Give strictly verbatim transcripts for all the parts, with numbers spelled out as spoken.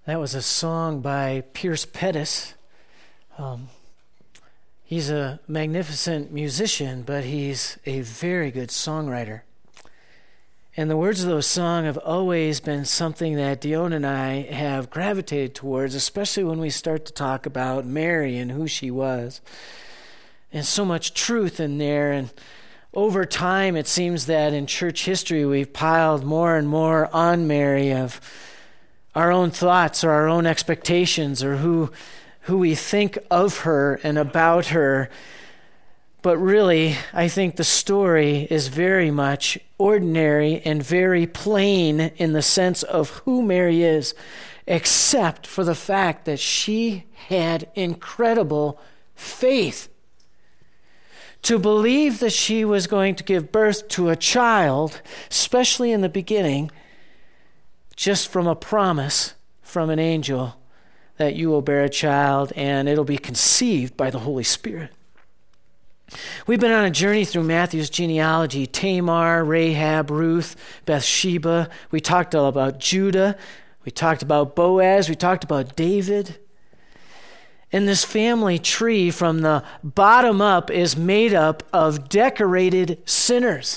That was a song by Pierce Pettis. Um, he's a magnificent musician, but he's a very good songwriter. And the words of those songs have always been something that Dion and I have gravitated towards, especially when we start to talk about Mary and who she was. And so much truth in there. And over time, it seems that in church history, we've piled more and more on Mary of our own thoughts or our own expectations or who who we think of her and about her. But really, I think the story is very much ordinary and very plain in the sense of who Mary is, except for the fact that she had incredible faith. To believe that she was going to give birth to a child, especially in the beginning, just from a promise from an angel that you will bear a child and it'll be conceived by the Holy Spirit. We've been on a journey through Matthew's genealogy: Tamar, Rahab, Ruth, Bathsheba. We talked all about Judah. We talked about Boaz. We talked about David. And this family tree from the bottom up is made up of decorated sinners.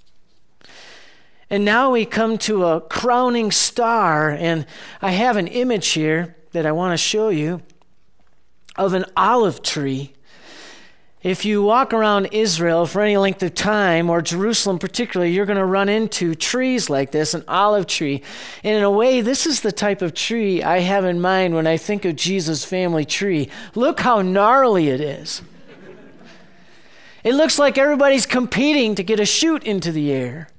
And now we come to a crowning star, and I have an image here that I want to show you of an olive tree. If you walk around Israel for any length of time, or Jerusalem particularly, you're going to run into trees like this, an olive tree. And in a way, this is the type of tree I have in mind when I think of Jesus' family tree. Look how gnarly it is. It looks like everybody's competing to get a shoot into the air.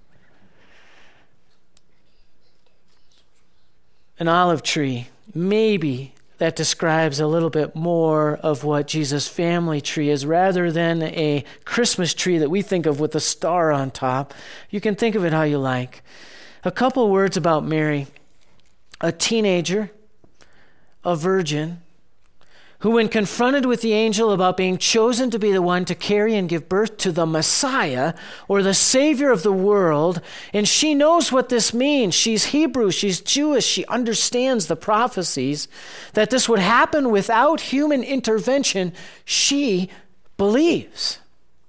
An olive tree, maybe that describes a little bit more of what Jesus' family tree is, rather than a Christmas tree that we think of with a star on top. You can think of it how you like. A couple words about Mary. A teenager, a virgin, who when confronted with the angel about being chosen to be the one to carry and give birth to the Messiah, or the Savior of the world, and she knows what this means. She's Hebrew, she's Jewish, she understands the prophecies, that this would happen without human intervention, she believes.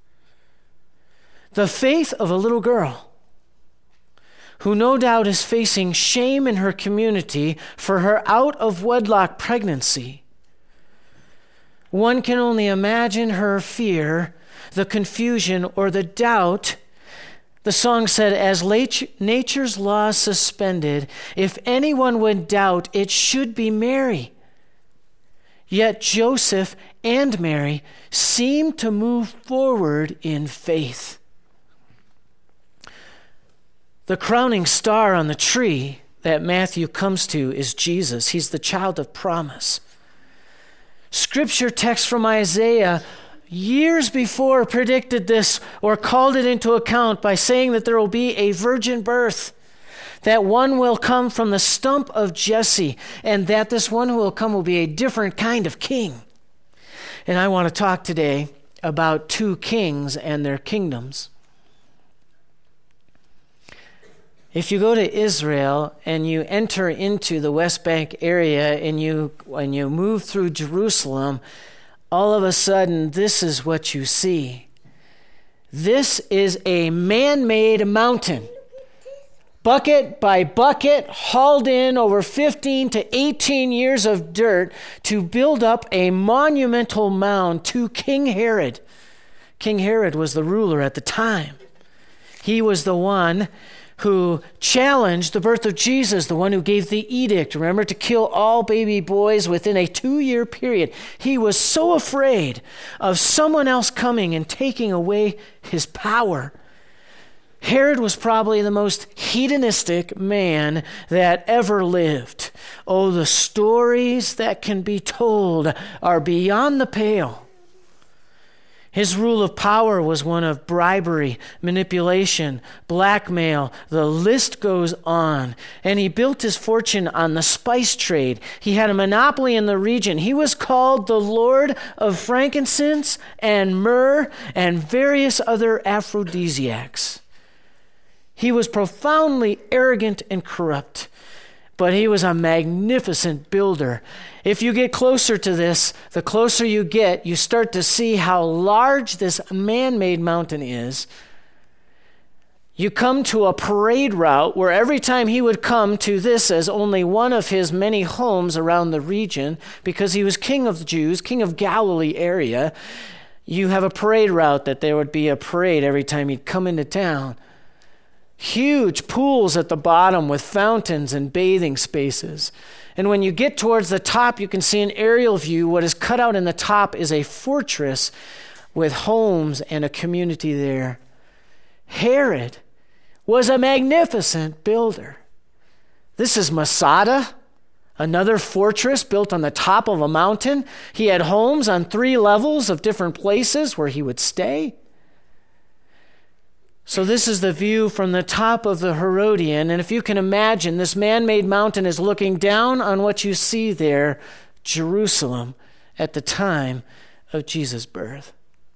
The faith of a little girl, who no doubt is facing shame in her community for her out-of-wedlock pregnancy. One can only imagine her fear, the confusion, or the doubt. The song said, as nature's law suspended, if anyone would doubt, it should be Mary. Yet Joseph and Mary seem to move forward in faith. The crowning star on the tree that Matthew comes to is Jesus. He's the child of promise. Scripture text from Isaiah years before predicted this or called it into account by saying that there will be a virgin birth, that one will come from the stump of Jesse, and that this one who will come will be a different kind of king. And I want to talk today about two kings and their kingdoms. If you go to Israel and you enter into the West Bank area and you and you move through Jerusalem, all of a sudden this is what you see. This is a man-made mountain, bucket by bucket, hauled in over fifteen to eighteen years of dirt to build up a monumental mound to King Herod. King Herod was the ruler at the time. He was the one who challenged the birth of Jesus, the one who gave the edict, remember, to kill all baby boys within a two-year period. He was so afraid of someone else coming and taking away his power. Herod was probably the most hedonistic man that ever lived. Oh, the stories that can be told are beyond the pale. His rule of power was one of bribery, manipulation, blackmail. The list goes on. And he built his fortune on the spice trade. He had a monopoly in the region. He was called the Lord of frankincense and myrrh and various other aphrodisiacs. He was profoundly arrogant and corrupt. but he was a magnificent builder. If you get closer to this, the closer you get, you start to see how large this man-made mountain is. You come to a parade route where every time he would come to this as only one of his many homes around the region, because he was king of the Jews, king of Galilee area, you have a parade route that there would be a parade every time he'd come into town. Huge pools at the bottom with fountains and bathing spaces. And when you get towards the top, you can see an aerial view. What is cut out in the top is a fortress with homes and a community there. Herod was a magnificent builder. This is Masada, another fortress built on the top of a mountain. He had homes on three levels of different places where he would stay. So this is the view from the top of the Herodian. And if you can imagine, this man-made mountain is looking down on what you see there, Jerusalem, at the time of Jesus' birth.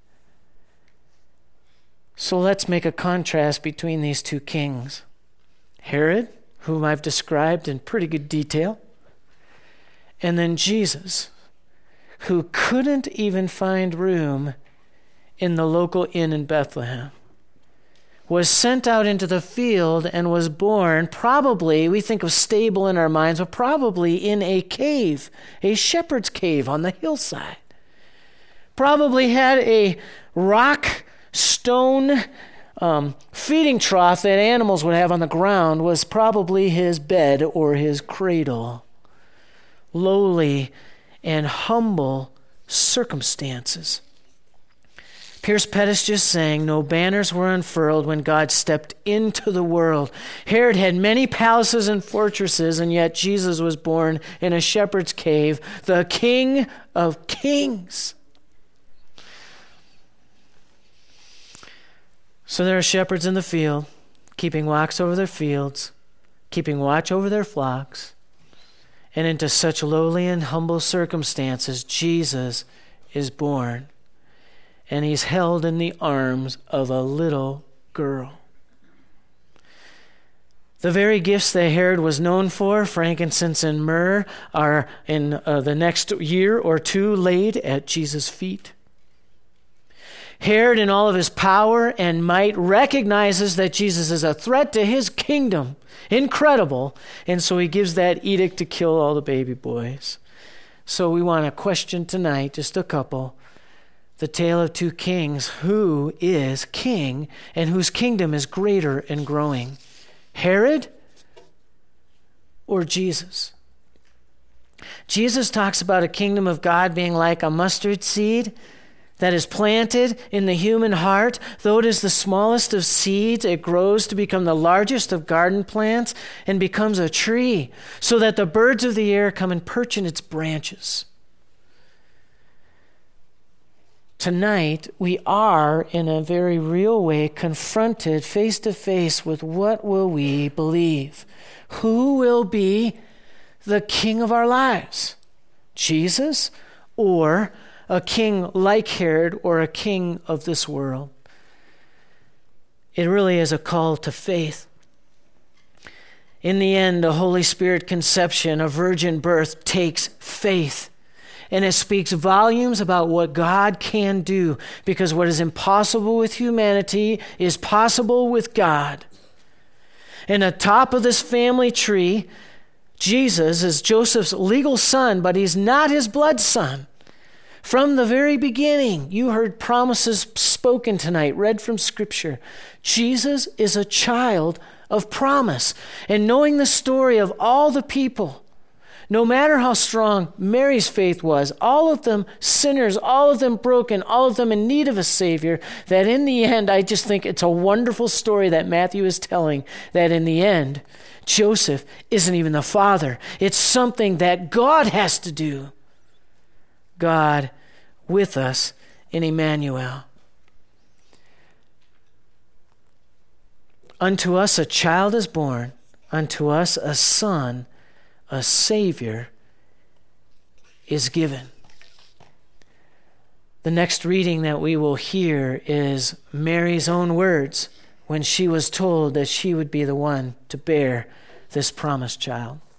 So let's make a contrast between these two kings. Herod, whom I've described in pretty good detail, and then Jesus, who couldn't even find room in the local inn in Bethlehem, was sent out into the field and was born, probably, we think of stable in our minds, but probably in a cave, a shepherd's cave on the hillside. Probably had a rock stone um, feeding trough that animals would have on the ground was probably his bed or his cradle. Lowly and humble circumstances. Pierce Pettis just sang, no banners were unfurled when God stepped into the world. Herod had many palaces and fortresses, and yet Jesus was born in a shepherd's cave, the King of Kings. So there are shepherds in the field, keeping watch over their fields, keeping watch over their flocks. And into such lowly and humble circumstances, Jesus is born. And he's held in the arms of a little girl. The very gifts that Herod was known for, frankincense and myrrh, are in uh, the next year or two laid at Jesus' feet. Herod, in all of his power and might, recognizes that Jesus is a threat to his kingdom. Incredible. And so he gives that edict to kill all the baby boys. So we want to question tonight, just a couple, the tale of two kings. Who is king and whose kingdom is greater and growing? Herod or Jesus? Jesus talks about a kingdom of God being like a mustard seed that is planted in the human heart. Though it is the smallest of seeds, it grows to become the largest of garden plants and becomes a tree, so that the birds of the air come and perch in its branches. Tonight, we are, in a very real way, confronted face to face with what will we believe? Who will be the king of our lives? Jesus or a king like Herod or a king of this world? It really is a call to faith. In the end, a Holy Spirit conception, a virgin birth, takes faith. And it speaks volumes about what God can do, because what is impossible with humanity is possible with God. And atop of this family tree, Jesus is Joseph's legal son, but he's not his blood son. From the very beginning, you heard promises spoken tonight, read from Scripture. Jesus is a child of promise. And knowing the story of all the people, no matter how strong Mary's faith was, all of them sinners, all of them broken, all of them in need of a Savior, that in the end, I just think it's a wonderful story that Matthew is telling, that in the end, Joseph isn't even the father. It's something that God has to do. God with us in Emmanuel. Unto us a child is born, unto us a son, a Savior is given. The next reading that we will hear is Mary's own words when she was told that she would be the one to bear this promised child.